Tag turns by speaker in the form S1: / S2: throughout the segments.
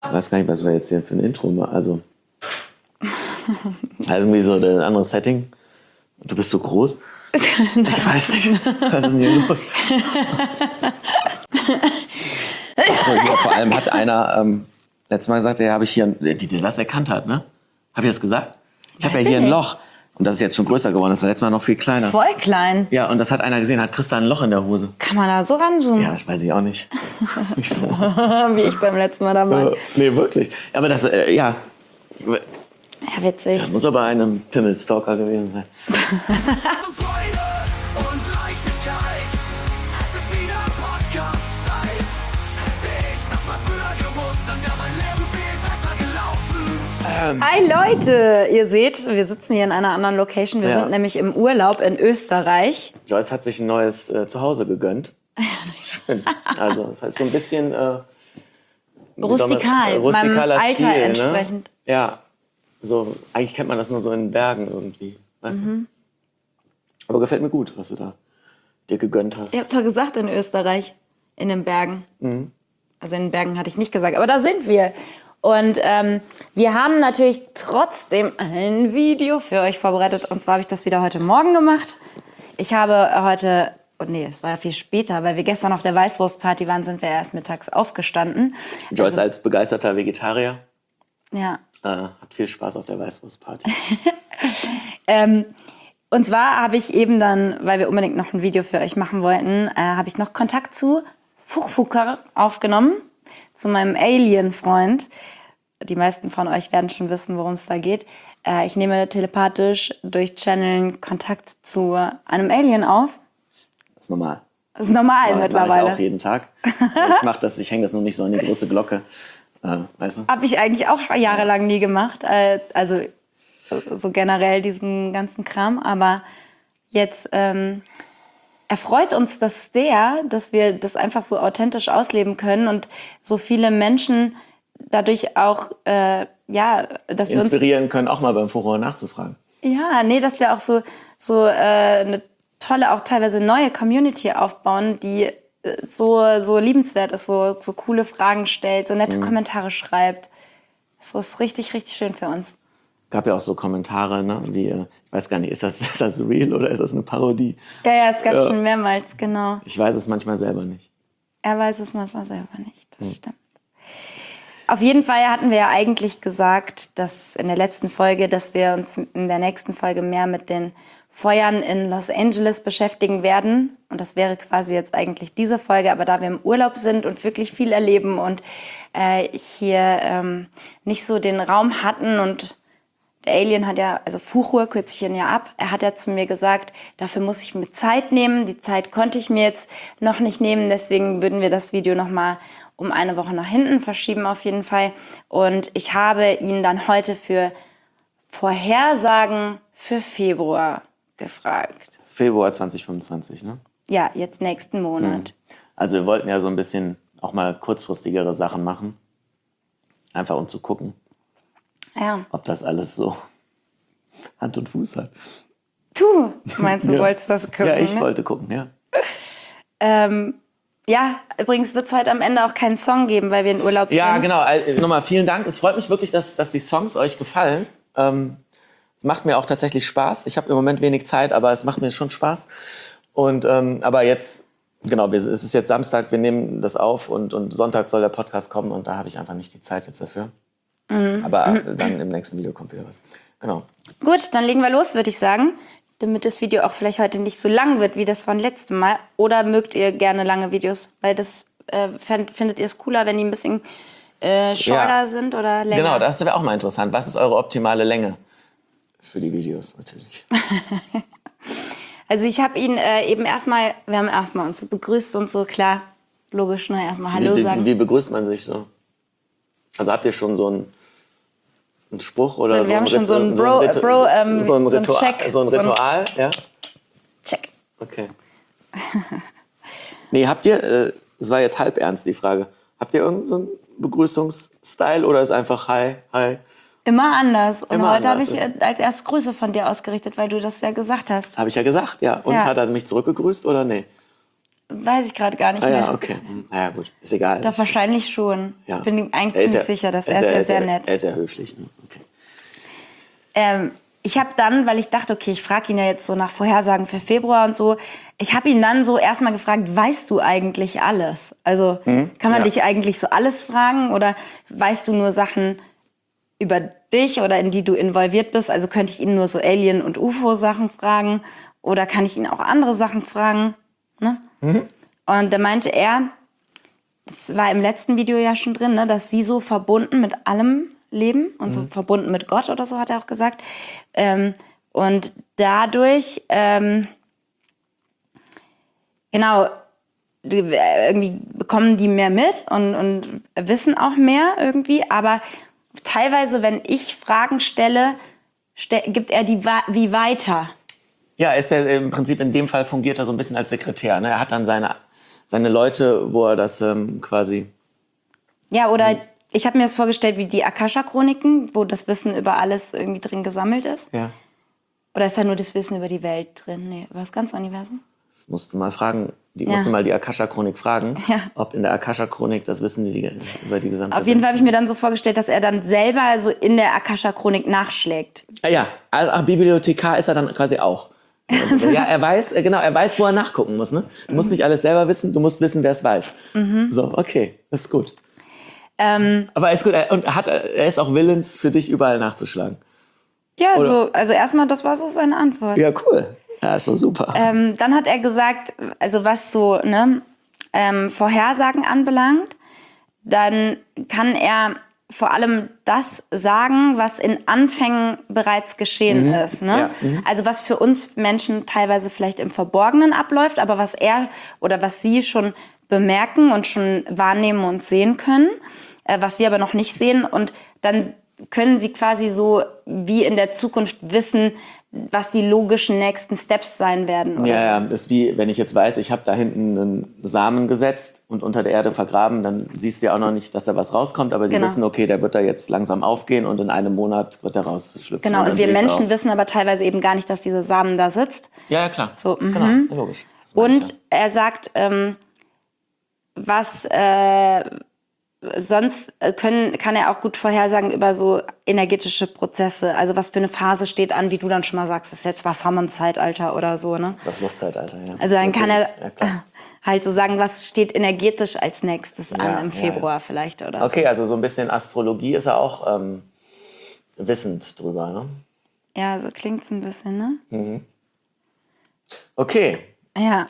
S1: Ich weiß gar nicht, was wir jetzt hier für ein Intro machen. Also irgendwie so ein anderes Setting. Du bist so groß. Ich weiß nicht, was ist denn hier los? Achso, hier, vor allem hat einer letztes Mal gesagt, ja, habe ich hier, die das erkannt hat, ne? Habe ich das gesagt? Ich habe ja hier ein Loch. Und das ist jetzt schon größer geworden. Das war letztes Mal noch viel kleiner.
S2: Voll klein.
S1: Ja, und das hat einer gesehen. Hat Christa ein Loch in der Hose.
S2: Kann man da so ranzoomen?
S1: Ja, das weiß ich auch nicht. Nicht so.
S2: Wie ich beim letzten Mal dabei.
S1: Nee, wirklich. Aber das, ja.
S2: Ja, witzig.
S1: Muss aber einem Pimmelstalker gewesen sein.
S3: Zum Freude und Leichtigkeit. Es ist wieder Podcast-Zeit. Hätte ich das mal früher gewusst, dann wäre mein Leben viel besser gelaufen.
S2: Hi Leute, ihr seht, wir sitzen hier in einer anderen Location. Wir sind nämlich im Urlaub in Österreich.
S1: Joyce hat sich ein neues Zuhause gegönnt. Schön. Also, das heißt so ein bisschen
S2: Rustikal,
S1: rustikaler
S2: meinem Alter
S1: Stil,
S2: entsprechend.
S1: Ne? Ja. So, eigentlich kennt man das nur so in Bergen irgendwie. Weißt du? Aber gefällt mir gut, was du da dir gegönnt hast.
S2: Ihr habt doch gesagt in Österreich, in den Bergen. Also in den Bergen hatte ich nicht gesagt, aber da sind wir. Und wir haben natürlich trotzdem ein Video für euch vorbereitet. Und zwar habe ich das wieder heute Morgen gemacht. Ich habe heute, es war ja viel später, weil wir gestern auf der Weißwurstparty waren, sind wir erst mittags aufgestanden.
S1: Joyce als begeisterter Vegetarier
S2: Ja.
S1: hat viel Spaß auf der Weißwurstparty.
S2: Und zwar habe ich eben dann, weil wir unbedingt noch ein Video für euch machen wollten, habe ich noch Kontakt zu Fuchfucker aufgenommen, zu meinem Alien-Freund. Die meisten von euch werden schon wissen, worum es da geht. Ich nehme telepathisch durch Channeln Kontakt zu einem Alien auf.
S1: Das ist normal.
S2: Das ist normal
S1: Das
S2: mittlerweile.
S1: mache ich auch jeden Tag. Ich hänge das nur nicht so an die große Glocke. Weißt du?
S2: Habe ich eigentlich auch jahrelang nie gemacht. Also so generell diesen ganzen Kram. Aber jetzt erfreut uns das sehr, dass wir das einfach so authentisch ausleben können und so viele Menschen dadurch auch, dass wir uns
S1: Inspirieren können, auch mal beim Furore nachzufragen.
S2: Ja, dass wir auch so eine tolle, auch teilweise neue Community aufbauen, die so liebenswert ist, so coole Fragen stellt, so nette Kommentare schreibt. Das ist richtig, richtig schön für uns.
S1: Gab ja auch so Kommentare, ne, wie, ich weiß gar nicht, ist das real oder ist das eine Parodie?
S2: Ja, es gab es schon mehrmals, genau.
S1: Ich weiß es manchmal selber nicht.
S2: Er weiß es manchmal selber nicht, das stimmt. Auf jeden Fall hatten wir ja eigentlich gesagt, dass in der letzten Folge, dass wir uns in der nächsten Folge mehr mit den Feuern in Los Angeles beschäftigen werden. Und das wäre quasi jetzt eigentlich diese Folge. Aber da wir im Urlaub sind und wirklich viel erleben und hier nicht so den Raum hatten und der Alien hat ja, also Fuchur kürze ich ihn ja ab, er hat ja zu mir gesagt, dafür muss ich mir Zeit nehmen. Die Zeit konnte ich mir jetzt noch nicht nehmen. Deswegen würden wir das Video nochmal um eine Woche nach hinten verschieben auf jeden Fall. Und ich habe ihn dann heute für Vorhersagen für Februar gefragt.
S1: Februar 2025, ne?
S2: Ja, jetzt nächsten Monat.
S1: Also wir wollten ja so ein bisschen auch mal kurzfristigere Sachen machen. Einfach um zu gucken,
S2: Ja.
S1: ob das alles so Hand und Fuß hat.
S2: Du meinst, du wolltest das gucken,
S1: Ja, ich
S2: ne?
S1: wollte gucken, ja.
S2: Ja, übrigens wird es heute am Ende auch keinen Song geben, weil wir in Urlaub
S1: Ja,
S2: sind.
S1: genau. Nochmal vielen Dank. Es freut mich wirklich, dass die Songs euch gefallen. Es macht mir auch tatsächlich Spaß. Ich habe im Moment wenig Zeit, aber es macht mir schon Spaß. Und aber jetzt, genau, es ist jetzt Samstag, wir nehmen das auf und Sonntag soll der Podcast kommen und da habe ich einfach nicht die Zeit jetzt dafür. Aber dann im nächsten Video kommt wieder was. Genau.
S2: Gut, dann legen wir los, würde ich sagen. Damit das Video auch vielleicht heute nicht so lang wird wie das von letztem Mal. Oder mögt ihr gerne lange Videos? Weil das findet ihr es cooler, wenn die ein bisschen shorter sind oder länger?
S1: Genau, das wäre auch mal interessant. Was ist eure optimale Länge für die Videos natürlich?
S2: Also ich habe ihn eben erstmal, wir haben erstmal uns so begrüßt und so, klar, logisch, ne, erstmal Hallo sagen.
S1: Wie begrüßt man sich so? Also habt ihr schon so einen Spruch oder so?
S2: Wir haben schon so ein Check.
S1: So ein Ritual, ja?
S2: Check.
S1: Okay. Nee, habt ihr, das war jetzt halb ernst die Frage, habt ihr irgendeinen so einen Begrüßungsstyle oder ist einfach Hi, Hi?
S2: Immer anders. Und
S1: Immer
S2: heute habe
S1: anders,
S2: ich als erstes Grüße von dir ausgerichtet, weil du das ja gesagt hast.
S1: Habe ich ja gesagt, ja. Und
S2: Ja.
S1: hat er mich zurückgegrüßt oder nee?
S2: weiß ich gerade gar nicht
S1: Ah
S2: mehr.
S1: ja, okay. Ja, gut. Ist egal.
S2: Doch, wahrscheinlich schon.
S1: Ja.
S2: Bin ihm eigentlich
S1: Er ist
S2: ziemlich sicher, dass er ist ja sehr nett.
S1: Er ist ja höflich. Ne? Okay.
S2: Ich habe dann, weil ich dachte, okay, ich frage ihn ja jetzt so nach Vorhersagen für Februar und so, ich habe ihn dann so erstmal gefragt, weißt du eigentlich alles? Also kann man dich eigentlich so alles fragen oder weißt du nur Sachen über dich oder in die du involviert bist? Also könnte ich ihn nur so Alien- und UFO-Sachen fragen oder kann ich ihn auch andere Sachen fragen? Ne? Und da meinte er, das war im letzten Video ja schon drin, ne, dass sie so verbunden mit allem leben und so verbunden mit Gott oder so, hat er auch gesagt. Und dadurch, genau, irgendwie bekommen die mehr mit und wissen auch mehr irgendwie. Aber teilweise, wenn ich Fragen stelle, gibt er die wie weiter.
S1: Ja, ist er im Prinzip in dem Fall fungiert er so ein bisschen als Sekretär. Ne? Er hat dann seine Leute, wo er das quasi...
S2: Ja, oder ich habe mir das vorgestellt wie die Akasha-Chroniken, wo das Wissen über alles irgendwie drin gesammelt ist.
S1: Ja.
S2: Oder ist da nur das Wissen über die Welt drin? Nee, über das ganze Universum?
S1: Das musst du mal fragen. Musst du mal die Akasha-Chronik fragen, ob in der Akasha-Chronik das Wissen über die gesamte
S2: Auf jeden Fall habe ich mir dann so vorgestellt, dass er dann selber so in der Akasha-Chronik nachschlägt.
S1: Ja, als Bibliothekar ist er dann quasi auch. Also, ja, er weiß, wo er nachgucken muss. Ne? Du musst nicht alles selber wissen, du musst wissen, wer es weiß. So, okay, das ist gut. Aber er ist gut, er ist auch willens, für dich überall nachzuschlagen.
S2: Ja, also erstmal, das war so seine Antwort.
S1: Ja, cool. Ja, ist doch super.
S2: Dann hat er gesagt, also was so Vorhersagen anbelangt, dann kann er vor allem das sagen, was in Anfängen bereits geschehen ist. Ne?
S1: Ja.
S2: Also was für uns Menschen teilweise vielleicht im Verborgenen abläuft, aber was er oder was sie schon bemerken und schon wahrnehmen und sehen können, was wir aber noch nicht sehen. Und dann können sie quasi so wie in der Zukunft wissen, was die logischen nächsten Steps sein werden. Oder
S1: Ja, das ist wie, wenn ich jetzt weiß, ich habe da hinten einen Samen gesetzt und unter der Erde vergraben, dann siehst du ja auch noch nicht, dass da was rauskommt, aber die wissen, okay, der wird da jetzt langsam aufgehen und in einem Monat wird er rausschlüpfen.
S2: Genau, und wir Menschen wissen aber teilweise eben gar nicht, dass dieser Samen da sitzt.
S1: Ja, klar.
S2: So,
S1: genau, logisch.
S2: Und er sagt, was sonst kann er auch gut vorhersagen über so energetische Prozesse. Also was für eine Phase steht an, wie du dann schon mal sagst, das ist jetzt Wassermann-Zeitalter oder so, ne?
S1: Das Luftzeitalter, ja.
S2: Also dann kann er
S1: klar.
S2: halt so sagen, was steht energetisch als nächstes an im Februar vielleicht oder
S1: Okay, also so ein bisschen Astrologie ist er auch wissend drüber, ne?
S2: Ja, so klingt's ein bisschen, ne?
S1: Okay.
S2: Ja.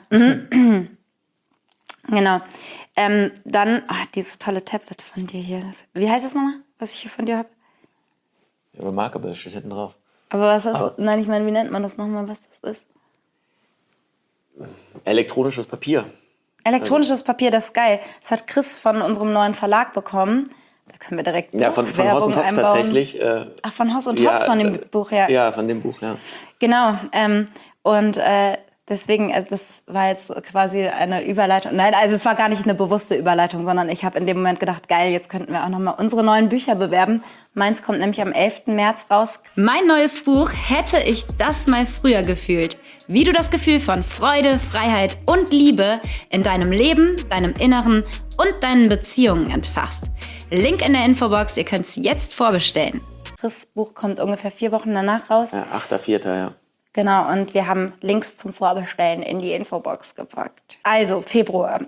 S2: Genau. Dann, dieses tolle Tablet von dir hier. Wie heißt das nochmal, was ich hier von dir habe?
S1: Remarkable steht hinten drauf.
S2: Aber was ist das? Nein, ich meine, wie nennt man das nochmal, was das ist?
S1: Elektronisches Papier.
S2: Elektronisches Papier, das ist geil. Das hat Chris von unserem neuen Verlag bekommen. Da können wir direkt
S1: Ja, von Haus und Hoff
S2: einbauen.
S1: tatsächlich.
S2: Ach, von Haus und Hoff, von dem Buch, ja.
S1: Ja, von dem Buch, ja.
S2: Genau. Und deswegen, das war jetzt quasi eine Überleitung. Nein, also es war gar nicht eine bewusste Überleitung, sondern ich habe in dem Moment gedacht, geil, jetzt könnten wir auch nochmal unsere neuen Bücher bewerben. Meins kommt nämlich am 11. März raus.
S4: Mein neues Buch Hätte ich das mal früher gefühlt. Wie du das Gefühl von Freude, Freiheit und Liebe in deinem Leben, deinem Inneren und deinen Beziehungen entfachst. Link in der Infobox, ihr könnt es jetzt vorbestellen.
S2: Das Buch kommt ungefähr 4 Wochen danach raus.
S1: Ja, 8.4., ja.
S2: Genau, und wir haben Links zum Vorbestellen in die Infobox gepackt. Also, Februar.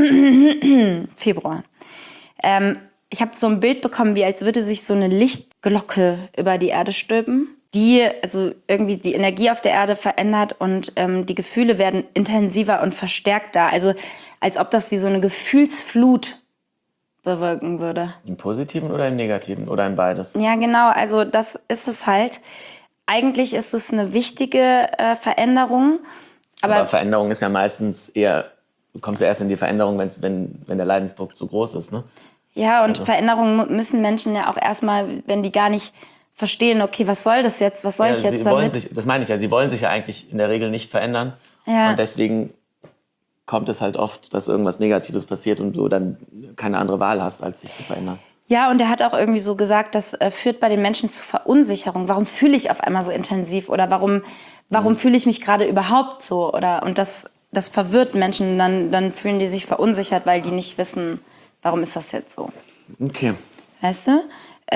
S2: Ich habe so ein Bild bekommen, wie als würde sich so eine Lichtglocke über die Erde stülpen, die also irgendwie die Energie auf der Erde verändert und die Gefühle werden intensiver und verstärkter. Also als ob das wie so eine Gefühlsflut bewirken würde.
S1: Im Positiven oder im Negativen oder in beides?
S2: Ja, genau, also das ist es halt. Eigentlich ist es eine wichtige Veränderung.
S1: Aber Veränderung ist ja meistens eher, du kommst ja erst in die Veränderung, wenn der Leidensdruck zu groß ist, ne?
S2: Ja, und Veränderungen müssen Menschen ja auch erstmal, wenn die gar nicht verstehen, okay, was soll das jetzt, was soll ich jetzt damit?
S1: Das meine ich ja, sie wollen sich ja eigentlich in der Regel nicht verändern.
S2: Ja.
S1: Und deswegen kommt es halt oft, dass irgendwas Negatives passiert und du dann keine andere Wahl hast, als dich zu verändern.
S2: Ja, und er hat auch irgendwie so gesagt, das führt bei den Menschen zu Verunsicherung. Warum fühle ich auf einmal so intensiv? Oder warum fühle ich mich gerade überhaupt so? Und das das verwirrt Menschen, dann fühlen die sich verunsichert, weil die nicht wissen, warum ist das jetzt so.
S1: Okay.
S2: Weißt du?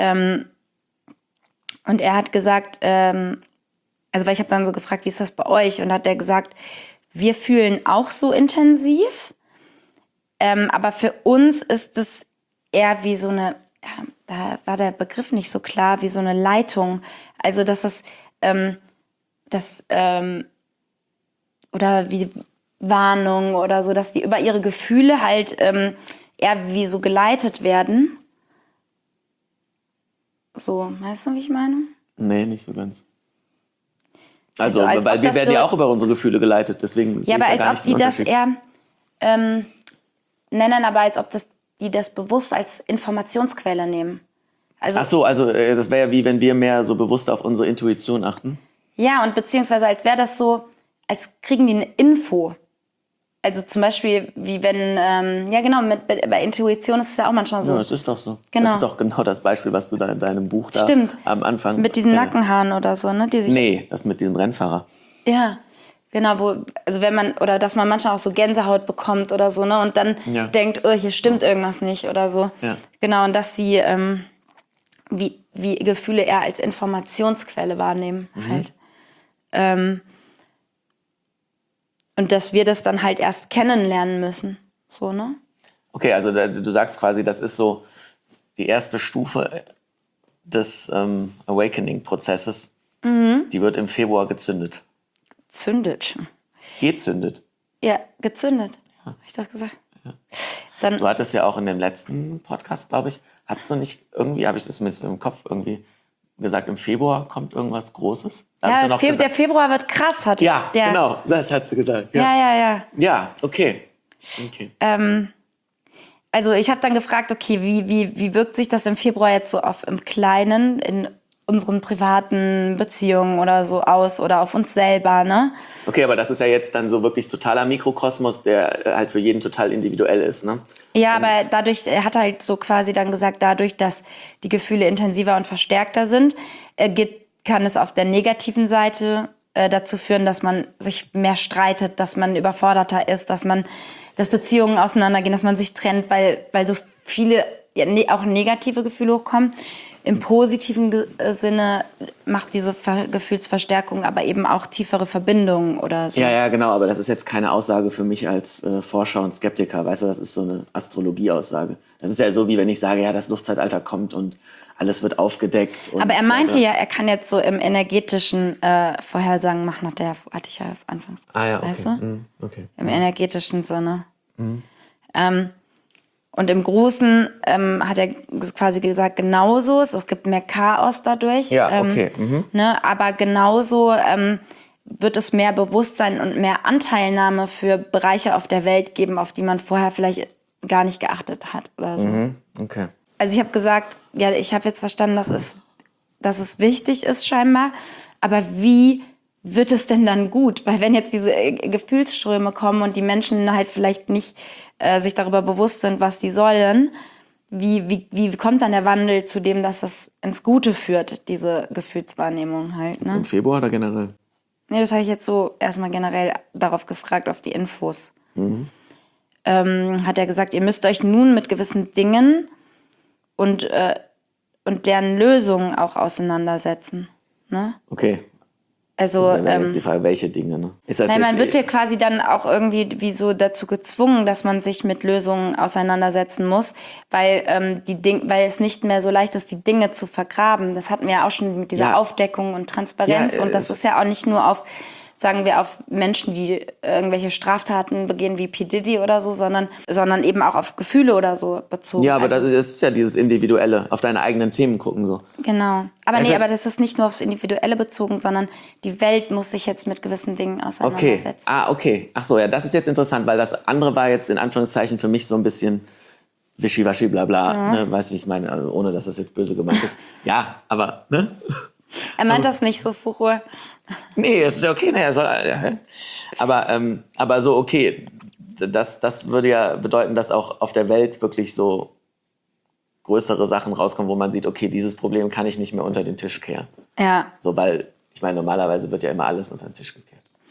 S2: Und er hat gesagt, weil ich habe dann so gefragt, wie ist das bei euch? Und hat er gesagt, wir fühlen auch so intensiv, aber für uns ist es eher wie so eine, da war der Begriff nicht so klar, wie so eine Leitung. Also dass es, oder wie Warnung oder so, dass die über ihre Gefühle halt eher wie so geleitet werden. So, weißt du, wie ich meine?
S1: Nee, nicht so ganz. Also
S2: als
S1: weil
S2: ob
S1: wir
S2: das
S1: werden
S2: so-
S1: ja auch über unsere Gefühle geleitet, deswegen sehe
S2: Ja,
S1: ich
S2: aber
S1: da gar
S2: als
S1: nicht
S2: ob
S1: so
S2: die
S1: einen
S2: das
S1: Unterschied.
S2: eher nennen, aber als ob die das bewusst als Informationsquelle nehmen. Also,
S1: Ach so, also das wäre ja wie wenn wir mehr so bewusst auf unsere Intuition achten.
S2: ja, und beziehungsweise als wäre das so, als kriegen die eine Info. Also zum Beispiel, wie wenn, ja genau, bei Intuition ist es ja auch manchmal so.
S1: Ja, das ist doch so.
S2: Genau.
S1: Das ist doch genau das Beispiel, was du da in deinem Buch da
S2: Stimmt.
S1: am Anfang...
S2: Mit diesen Nackenhaaren oder so, ne? Die sich,
S1: Nee, das mit diesem Rennfahrer.
S2: Ja, genau, also wenn man, oder dass man manchmal auch so Gänsehaut bekommt oder so, ne? Und dann
S1: Ja.
S2: denkt, oh, hier stimmt irgendwas nicht oder so.
S1: Ja.
S2: Genau, und dass sie wie Gefühle eher als Informationsquelle wahrnehmen halt. Und dass wir das dann halt erst kennenlernen müssen. So, ne?
S1: Okay, also du sagst quasi, das ist so die erste Stufe des Awakening-Prozesses. Die wird im Februar gezündet.
S2: Zündet.
S1: Gezündet.
S2: Ja, gezündet. Hab ich doch gesagt. Dann,
S1: Du hattest ja auch in dem letzten Podcast, glaube ich, hattest du nicht irgendwie, habe ich das mit im Kopf irgendwie gesagt, im Februar kommt irgendwas Großes? Da hab ich
S2: ja,
S1: doch noch
S2: der
S1: gesagt-
S2: Februar wird krass, hat
S1: Ja,
S2: der.
S1: genau, das hat sie gesagt.
S2: Ja.
S1: Ja, okay.
S2: Also ich habe dann gefragt, okay, wie wirkt sich das im Februar jetzt so auf im Kleinen, in unseren privaten Beziehungen oder so aus oder auf uns selber, ne?
S1: Okay, aber das ist ja jetzt dann so wirklich totaler Mikrokosmos, der halt für jeden total individuell ist, ne?
S2: Ja, aber dadurch, er hat halt so quasi dann gesagt, dadurch, dass die Gefühle intensiver und verstärkter sind, kann es auf der negativen Seite dazu führen, dass man sich mehr streitet, dass man überforderter ist, dass Beziehungen auseinandergehen, dass man sich trennt, weil so viele auch negative Gefühle hochkommen. Im positiven Sinne macht diese Gefühlsverstärkung aber eben auch tiefere Verbindungen oder so.
S1: Ja, genau, aber das ist jetzt keine Aussage für mich als Forscher und Skeptiker, weißt du, das ist so eine Astrologieaussage. Das ist ja so, wie wenn ich sage, ja, das Luftzeitalter kommt und alles wird aufgedeckt. Und,
S2: Aber er meinte ja, er kann jetzt so im energetischen Vorhersagen machen, hatte ich ja anfangs.
S1: Ah ja, okay.
S2: Weißt du?
S1: Okay.
S2: Im energetischen Sinne. Und im Großen hat er quasi gesagt, genauso ist. Es gibt mehr Chaos dadurch.
S1: Ja, okay.
S2: Ne? Aber genauso wird es mehr Bewusstsein und mehr Anteilnahme für Bereiche auf der Welt geben, auf die man vorher vielleicht gar nicht geachtet hat oder so.
S1: Okay.
S2: Also ich habe gesagt, ja, ich habe jetzt verstanden, dass es wichtig ist scheinbar, aber wie wird es denn dann gut? Weil wenn jetzt diese Gefühlsströme kommen und die Menschen halt vielleicht nicht sich darüber bewusst sind, was die sollen, wie kommt dann der Wandel zu dem, dass das ins Gute führt, diese Gefühlswahrnehmung halt?
S1: Jetzt
S2: Ne?
S1: im Februar oder generell?
S2: Nee, das habe ich jetzt so erstmal generell darauf gefragt, auf die Infos. Hat er gesagt, ihr müsst euch nun mit gewissen Dingen und deren Lösungen auch auseinandersetzen. Ne?
S1: Okay.
S2: Also,
S1: Dann wäre jetzt die Frage, welche Dinge, ne? Ist das
S2: nein,
S1: jetzt
S2: man wird ja quasi dann auch irgendwie wie so dazu gezwungen, dass man sich mit Lösungen auseinandersetzen muss, weil weil es nicht mehr so leicht ist, die Dinge zu vergraben. Das hatten wir ja auch schon mit dieser
S1: Ja.
S2: Aufdeckung und Transparenz.
S1: Ja,
S2: Und das ist ja auch nicht nur auf, sagen wir, auf Menschen, die irgendwelche Straftaten begehen wie P. Diddy oder so, sondern eben auch auf Gefühle oder so bezogen.
S1: Ja, aber
S2: Also,
S1: das ist ja dieses Individuelle, auf deine eigenen Themen gucken so.
S2: genau. Aber
S1: Also-
S2: aber das ist nicht nur aufs Individuelle bezogen, sondern die Welt muss sich jetzt mit gewissen Dingen
S1: Okay.
S2: auseinandersetzen.
S1: Okay. Ach so, ja, das ist jetzt interessant, weil das andere war jetzt in Anführungszeichen für mich so ein bisschen wischiwaschi, bla bla. Ne? Weißt du, wie ich es meine? Also, ohne, dass das jetzt böse gemeint ist. Ja, aber, ne?
S2: Er meint das nicht so, Furur.
S1: Nee, es ist ja okay. Ne, er soll, ja. Aber so, okay. Das würde ja bedeuten, dass auch auf der Welt wirklich so größere Sachen rauskommen, wo man sieht, okay, dieses Problem kann ich nicht mehr unter den Tisch kehren.
S2: Ja.
S1: So, weil, ich meine, normalerweise wird ja immer alles unter den Tisch gekehrt.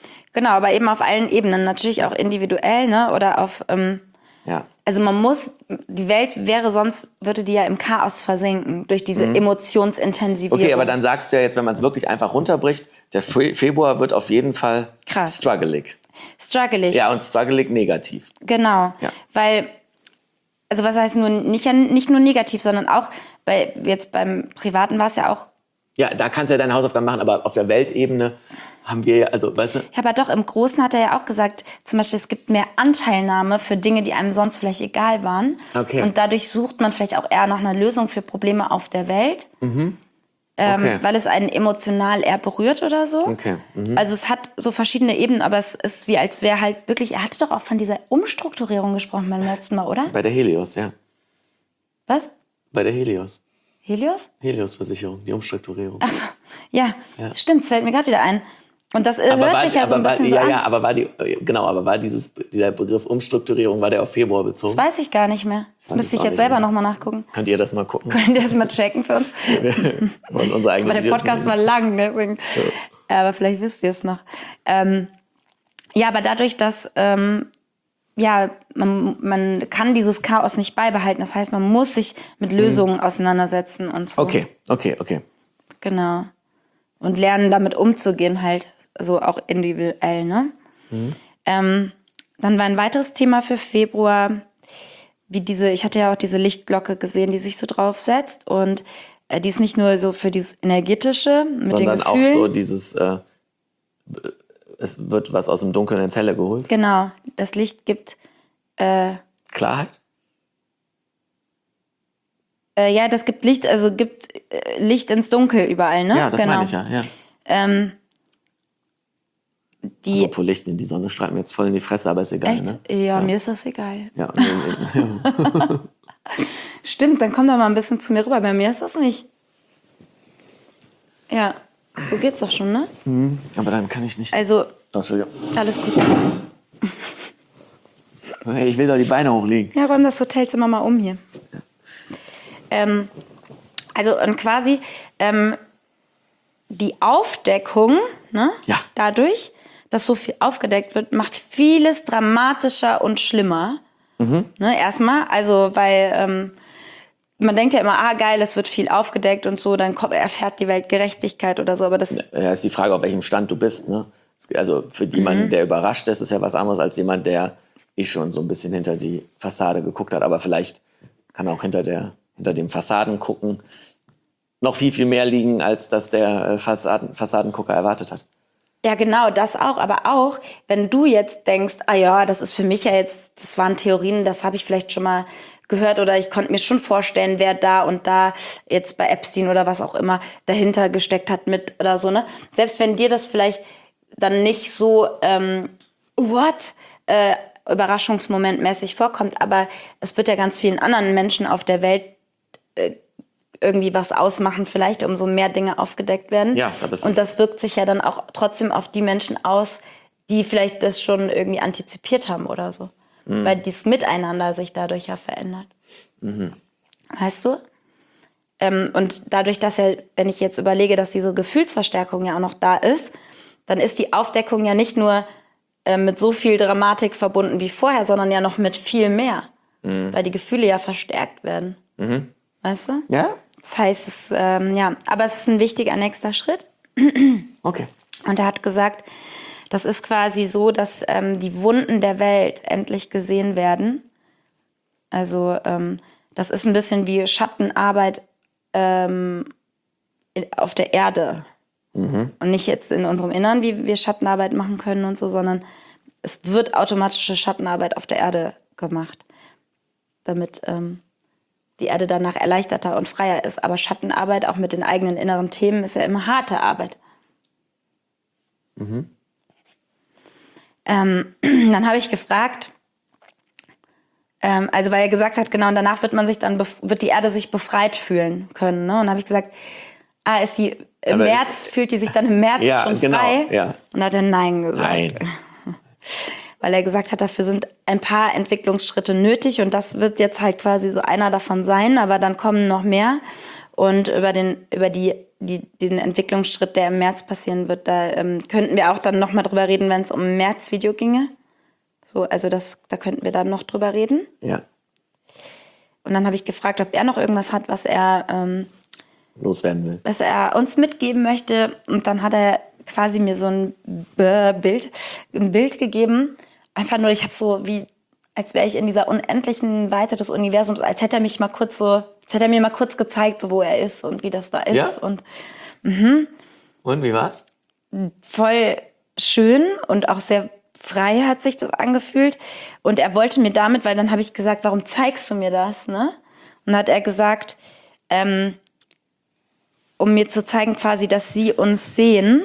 S2: Genau, aber eben auf allen Ebenen, natürlich auch individuell, ne? Oder auf,
S1: Ja.
S2: also man muss, die Welt würde die ja im Chaos versinken durch diese Emotionsintensivierung.
S1: Okay, aber dann sagst du ja jetzt, wenn man es wirklich einfach runterbricht, der Februar wird auf jeden Fall
S2: Krass.
S1: struggelig.
S2: Struggelig.
S1: Ja, und struggelig negativ.
S2: Genau,
S1: Ja.
S2: weil, also was heißt nicht nur negativ, sondern auch, jetzt beim Privaten war es ja auch,
S1: Ja, da kannst du ja deine Hausaufgaben machen, aber auf der Weltebene haben wir ja, also, weißt du,
S2: ja, aber doch, im Großen hat er ja auch gesagt, zum Beispiel, es gibt mehr Anteilnahme für Dinge, die einem sonst vielleicht egal waren.
S1: Okay.
S2: Und dadurch sucht man vielleicht auch eher nach einer Lösung für Probleme auf der Welt,
S1: Okay.
S2: weil es einen emotional eher berührt oder so.
S1: Okay.
S2: Also es hat so verschiedene Ebenen, aber es ist wie, als wäre halt wirklich, er hatte doch auch von dieser Umstrukturierung gesprochen beim letzten Mal, oder?
S1: Bei der Helios, ja.
S2: Was?
S1: Bei der Helios.
S2: Helios?
S1: Helios-Versicherung, die Umstrukturierung.
S2: Achso, ja, stimmt, das fällt mir gerade wieder ein. Und das hört sich ja so ein bisschen so an.
S1: Ja, aber war dieser Begriff Umstrukturierung, war der auf Februar bezogen?
S2: Das weiß ich gar nicht mehr. Das müsste ich
S1: auch
S2: jetzt
S1: nicht
S2: selber
S1: mehr.
S2: nochmal nachgucken.
S1: Könnt ihr das mal gucken?
S2: Könnt ihr das mal checken für uns?
S1: Und unsere eigenen
S2: Aber der
S1: Videos
S2: Podcast
S1: nehmen.
S2: war lang, deswegen. Aber vielleicht wisst ihr es noch. Ja, aber dadurch, dass man kann dieses Chaos nicht beibehalten. Das heißt, man muss sich mit Lösungen auseinandersetzen und so.
S1: Okay.
S2: Genau. Und lernen, damit umzugehen halt. Also auch individuell, ne? Dann war ein weiteres Thema für Februar, ich hatte ja auch diese Lichtglocke gesehen, die sich so draufsetzt. Und die ist nicht nur so für dieses Energetische mit den
S1: Sondern auch
S2: Gefühlen.
S1: so dieses, es wird was aus dem Dunkeln ins Helle geholt.
S2: Genau, das Licht gibt,
S1: Klarheit?
S2: das gibt Licht, also gibt Licht ins Dunkel überall, ne?
S1: Ja, das
S2: genau.
S1: meine ich ja. Apropos Licht, die Sonne strahlt mir jetzt voll in die Fresse, aber ist egal.
S2: Echt?
S1: Ne?
S2: Ja, mir ist das egal.
S1: Ja,
S2: Stimmt, dann komm doch mal ein bisschen zu mir rüber. Bei mir ist das nicht. Ja, so geht's doch schon, ne?
S1: aber dann kann ich nicht.
S2: Also,
S1: Oh, Entschuldigung.
S2: alles gut.
S1: Hey, ich will doch die Beine hochlegen.
S2: Ja, räum das Hotelzimmer mal um hier. Also, und quasi die Aufdeckung, ne?
S1: Ja.
S2: Dadurch, dass so viel aufgedeckt wird, macht vieles dramatischer und schlimmer. Ne, erstmal, also, weil man denkt ja immer, geil, es wird viel aufgedeckt und so, dann erfährt die Welt Gerechtigkeit oder so, aber das...
S1: Ja, ist die Frage, auf welchem Stand du bist. Ne? Also für jemanden, der überrascht ist, ist ja was anderes als jemand, der schon so ein bisschen hinter die Fassade geguckt hat. Aber vielleicht kann auch hinter dem Fassaden gucken noch viel, viel mehr liegen, als das der Fassadengucker erwartet hat.
S2: Ja, genau, das auch. Aber auch, wenn du jetzt denkst, das ist für mich ja jetzt, das waren Theorien, das habe ich vielleicht schon mal gehört oder ich konnte mir schon vorstellen, wer da und da jetzt bei Epstein oder was auch immer dahinter gesteckt hat mit oder so, ne? Selbst wenn dir das vielleicht dann nicht so, überraschungsmomentmäßig vorkommt, aber es wird ja ganz vielen anderen Menschen auf der Welt irgendwie was ausmachen, vielleicht umso mehr Dinge aufgedeckt werden.
S1: Ja,
S2: und das wirkt sich ja dann auch trotzdem auf die Menschen aus, die vielleicht das schon irgendwie antizipiert haben oder so. Weil dieses Miteinander sich dadurch ja verändert. Weißt du? Und dadurch, dass ja, wenn ich jetzt überlege, dass diese Gefühlsverstärkung ja auch noch da ist, dann ist die Aufdeckung ja nicht nur mit so viel Dramatik verbunden wie vorher, sondern ja noch mit viel mehr. Weil die Gefühle ja verstärkt werden. Weißt du?
S1: Ja?
S2: Das heißt, aber es ist ein wichtiger nächster Schritt.
S1: Okay.
S2: Und er hat gesagt, das ist quasi so, dass die Wunden der Welt endlich gesehen werden. Also das ist ein bisschen wie Schattenarbeit auf der Erde. Und nicht jetzt in unserem Innern, wie wir Schattenarbeit machen können und so, sondern es wird automatische Schattenarbeit auf der Erde gemacht, damit die Erde danach erleichterter und freier ist. Aber Schattenarbeit, auch mit den eigenen inneren Themen, ist ja immer harte Arbeit. Dann habe ich gefragt, also weil er gesagt hat, genau, und danach wird die Erde sich befreit fühlen können. Ne? Und dann habe ich gesagt, im März fühlt die sich dann im März schon frei?
S1: Ja.
S2: Und dann hat er Nein gesagt.
S1: Nein.
S2: Weil er gesagt hat, dafür sind ein paar Entwicklungsschritte nötig und das wird jetzt halt quasi so einer davon sein, aber dann kommen noch mehr. Und über den Entwicklungsschritt, der im März passieren wird, da könnten wir auch dann nochmal drüber reden, wenn es um ein März-Video ginge. So, also da könnten wir dann noch drüber reden.
S1: Ja.
S2: Und dann habe ich gefragt, ob er noch irgendwas hat, was er
S1: loswerden will.
S2: was er uns mitgeben möchte. Und dann hat er quasi mir so ein Bild gegeben. Einfach nur, ich habe so wie, als wäre ich in dieser unendlichen Weite des Universums, als hätte er mir mal kurz gezeigt, so wo er ist und wie das da ist.
S1: Ja?
S2: Und
S1: Und wie war's?
S2: voll schön und auch sehr frei hat sich das angefühlt. Und er wollte mir damit, weil dann habe ich gesagt, warum zeigst du mir das? Ne? Und dann hat er gesagt, um mir zu zeigen quasi, dass sie uns sehen.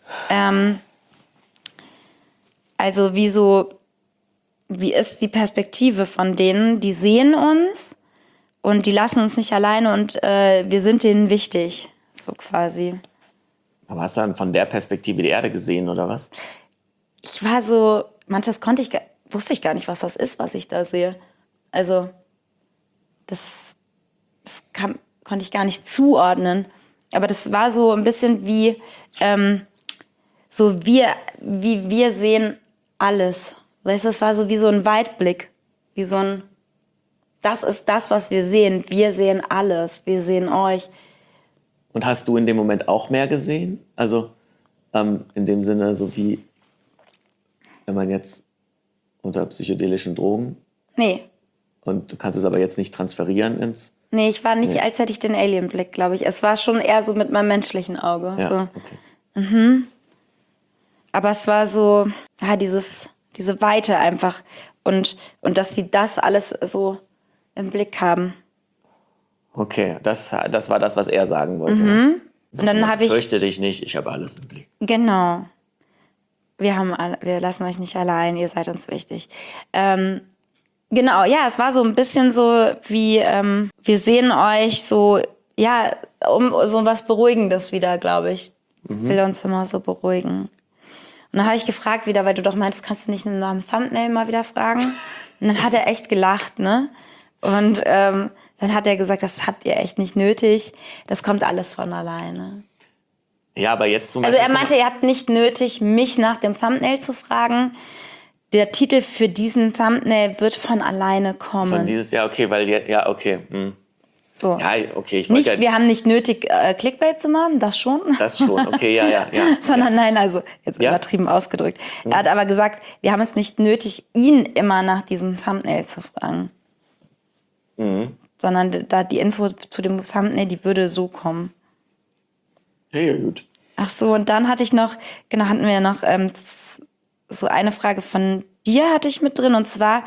S2: Also wie ist die Perspektive von denen? Die sehen uns und die lassen uns nicht alleine und wir sind denen wichtig. So quasi.
S1: Aber hast du dann von der Perspektive die Erde gesehen, oder was?
S2: Ich war so, manches wusste ich gar nicht, was das ist, was ich da sehe. Also, das konnte ich gar nicht zuordnen. Aber das war so ein bisschen wie, wie wir sehen alles. Weißt du, das war so wie so ein Weitblick. Wie so ein, das ist das, was wir sehen. Wir sehen alles. Wir sehen euch.
S1: Und hast du in dem Moment auch mehr gesehen? Also in dem Sinne, so wie wenn man jetzt unter psychedelischen Drogen
S2: Nee.
S1: und du kannst es aber jetzt nicht transferieren ins...
S2: Nee, ich war nicht,
S1: Nee.
S2: als hätte ich den Alien-Blick, glaube ich. Es war schon eher so mit meinem menschlichen Auge.
S1: Ja,
S2: So.
S1: okay.
S2: Aber es war so, ja, diese Weite einfach. Und dass sie das alles so im Blick haben.
S1: Okay, das war das, was er sagen wollte.
S2: Und dann habe ich,
S1: Fürchte dich nicht, ich habe alles im Blick.
S2: genau, wir lassen euch nicht allein, ihr seid uns wichtig. Genau, ja, es war so ein bisschen so wie, wir sehen euch so, ja, um so was Beruhigendes wieder, glaube ich. Will uns immer so beruhigen. Und dann habe ich gefragt wieder, weil du doch meinst, kannst du nicht nach dem Thumbnail mal wieder fragen? Und dann hat er echt gelacht, ne? Und dann hat er gesagt, das habt ihr echt nicht nötig. Das kommt alles von alleine.
S1: Ja, aber jetzt zum
S2: Also
S1: Beispiel...
S2: er meinte, ihr habt nicht nötig, mich nach dem Thumbnail zu fragen. Der Titel für diesen Thumbnail wird von alleine kommen.
S1: Von dieses Jahr, okay, weil... Ja, okay.
S2: So.
S1: Ja, okay, ich
S2: Nicht,
S1: wollte...
S2: wir haben nicht nötig, Clickbait zu machen, das schon.
S1: Das schon, okay, ja.
S2: Sondern nein, also jetzt
S1: Ja.
S2: übertrieben ausgedrückt. Er hat aber gesagt, wir haben es nicht nötig, ihn immer nach diesem Thumbnail zu fragen. Sondern da die Info zu dem Thumbnail, die würde so kommen.
S1: Ja, gut.
S2: Ach so, und dann hatten wir noch so eine Frage von dir hatte ich mit drin, und zwar,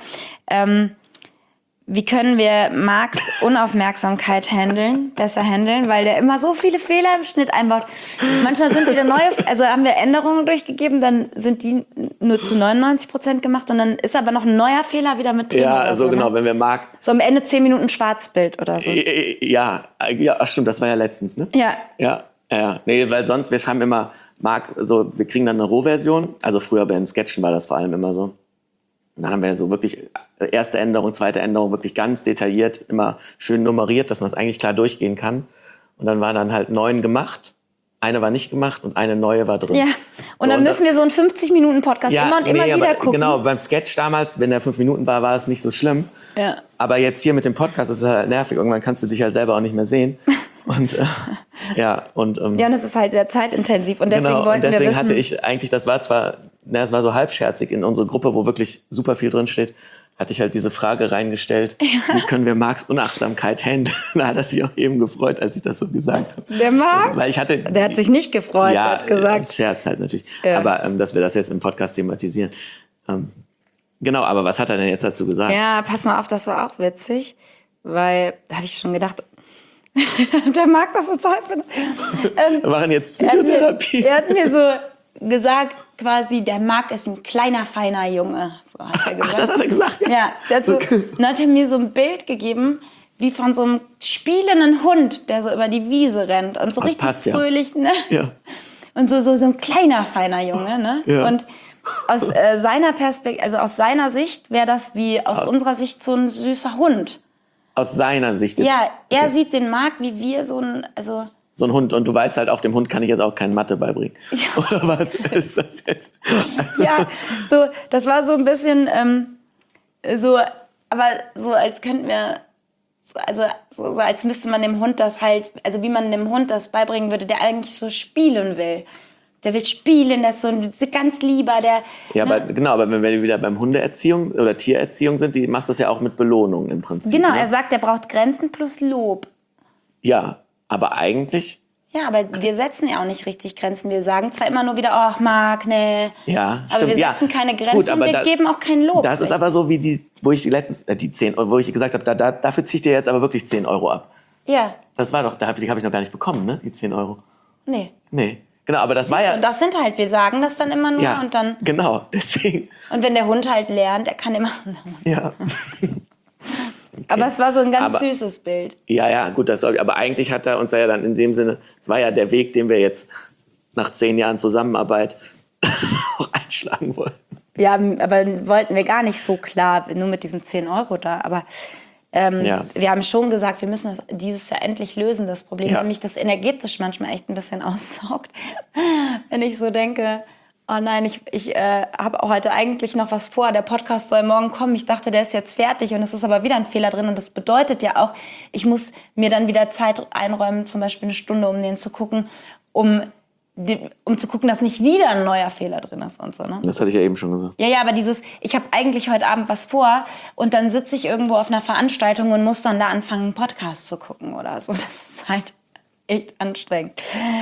S2: wie können wir Marks Unaufmerksamkeit besser handeln, weil der immer so viele Fehler im Schnitt einbaut. Manchmal sind wieder also haben wir Änderungen durchgegeben, dann sind die nur zu 99% gemacht und dann ist aber noch ein neuer Fehler wieder mit drin.
S1: Ja,
S2: oder
S1: also
S2: so,
S1: genau,
S2: ne?
S1: wenn wir Marc...
S2: So am Ende 10 Minuten Schwarzbild oder so.
S1: Ja, ach stimmt, das war ja letztens, ne?
S2: Ja.
S1: Ja. Nee, weil sonst, wir schreiben immer, Marc, so, wir kriegen dann eine Rohversion. Also früher bei den Sketchen war das vor allem immer so. Und dann haben wir so wirklich erste Änderung, zweite Änderung wirklich ganz detailliert, immer schön nummeriert, dass man es eigentlich klar durchgehen kann. Und dann waren dann halt 9 gemacht, eine war nicht gemacht und eine neue war drin.
S2: Ja, und dann müssen wir so einen 50-Minuten-Podcast immer und immer wieder gucken.
S1: Genau, beim Sketch damals, wenn der 5 Minuten war, war es nicht so schlimm.
S2: Ja.
S1: Aber jetzt hier mit dem Podcast ist es halt nervig. Irgendwann kannst du dich halt selber auch nicht mehr sehen. Und
S2: und es ist halt sehr zeitintensiv und deswegen
S1: genau,
S2: wollten
S1: und deswegen
S2: wir wissen...
S1: hatte ich eigentlich, das war zwar, es war so halbscherzig in unsere Gruppe, wo wirklich super viel drin steht, hatte ich halt diese Frage reingestellt, wie können wir Marks Unachtsamkeit handeln? Da hat er sich auch eben gefreut, als ich das so gesagt habe.
S2: Der Marc?
S1: Weil ich hatte,
S2: Der hat sich nicht gefreut,
S1: ja,
S2: hat gesagt.
S1: Scherz halt natürlich.
S2: Ja.
S1: Aber dass wir das jetzt im Podcast thematisieren. Genau, aber was hat er denn jetzt dazu gesagt?
S2: Ja, pass mal auf, das war auch witzig, weil da habe ich schon gedacht, der mag das so toll finden.
S1: Wir machen jetzt Psychotherapie.
S2: Er hat mir so gesagt, quasi, der Marc ist ein kleiner, feiner Junge. So hat er gesagt.
S1: Das hat er gesagt?
S2: Ja, dann hat er mir so ein Bild gegeben, wie von so einem spielenden Hund, der so über die Wiese rennt und so
S1: Das
S2: richtig
S1: passt, ja.
S2: fröhlich, ne?
S1: Ja.
S2: Und so ein kleiner, feiner Junge, ne?
S1: Ja.
S2: Und aus seiner Perspektive, also aus seiner Sicht wäre das wie aus unserer Sicht so ein süßer Hund.
S1: Aus seiner Sicht jetzt.
S2: Ja, er
S1: Okay.
S2: sieht den Marc wie wir so ein, also
S1: So ein Hund. Und du weißt halt auch, dem Hund kann ich jetzt auch keine Mathe beibringen. Oder was ist das jetzt?
S2: ja, so, das war so ein bisschen so, aber so als könnten wir, so als müsste man dem Hund das halt, also wie man dem Hund das beibringen würde, der eigentlich so spielen will. Der will spielen, der ist so ein ganz lieber, der...
S1: Ja,
S2: ne?
S1: aber genau, aber wenn wir wieder beim Hundeerziehung oder Tiererziehung sind, die machst du das ja auch mit Belohnung im Prinzip.
S2: Genau,
S1: ne?
S2: er sagt, er braucht Grenzen plus Lob.
S1: Ja, aber eigentlich,
S2: Ja, aber wir setzen ja auch nicht richtig Grenzen. Wir sagen zwar immer nur wieder, ach Marc, ne.
S1: ja,
S2: Aber
S1: stimmt.
S2: wir setzen keine Grenzen
S1: Gut, aber
S2: und wir geben auch kein Lob.
S1: Das ist aber so wie die, wo ich letztens, die 10 Euro, wo ich gesagt habe, dafür ziehe ich dir jetzt aber wirklich 10 Euro ab.
S2: Ja,
S1: Das war doch, die habe ich noch gar nicht bekommen, ne? Die 10 Euro.
S2: nee.
S1: Nee, genau, aber das war ja...
S2: Und das sind halt, wir sagen das dann immer nur
S1: ja,
S2: und dann...
S1: genau, deswegen,
S2: Und wenn der Hund halt lernt, er kann immer...
S1: ja.
S2: Aber es war so ein ganz
S1: Aber-
S2: süßes Bild.
S1: Ja, gut, aber eigentlich hat er uns ja dann in dem Sinne, es war ja der Weg, den wir jetzt nach 10 Jahren Zusammenarbeit auch einschlagen wollen.
S2: Ja, aber wollten wir gar nicht so klar, nur mit diesen 10 Euro da. Aber
S1: Ja.
S2: wir haben schon gesagt, wir müssen das dieses Jahr endlich lösen, das Problem,
S1: Ja.
S2: weil mich das energetisch manchmal echt ein bisschen aussaugt. Wenn ich so denke, oh nein, ich habe auch heute eigentlich noch was vor, der Podcast soll morgen kommen. Ich dachte, der ist jetzt fertig und es ist aber wieder ein Fehler drin. Und das bedeutet ja auch, ich muss mir dann wieder Zeit einräumen, zum Beispiel 1 Stunde, um den zu gucken, um zu gucken, dass nicht wieder ein neuer Fehler drin ist und so. Ne?
S1: Das hatte ich ja eben schon gesagt.
S2: Ja, aber ich habe eigentlich heute Abend was vor und dann sitze ich irgendwo auf einer Veranstaltung und muss dann da anfangen, einen Podcast zu gucken oder so. Das ist halt echt anstrengend.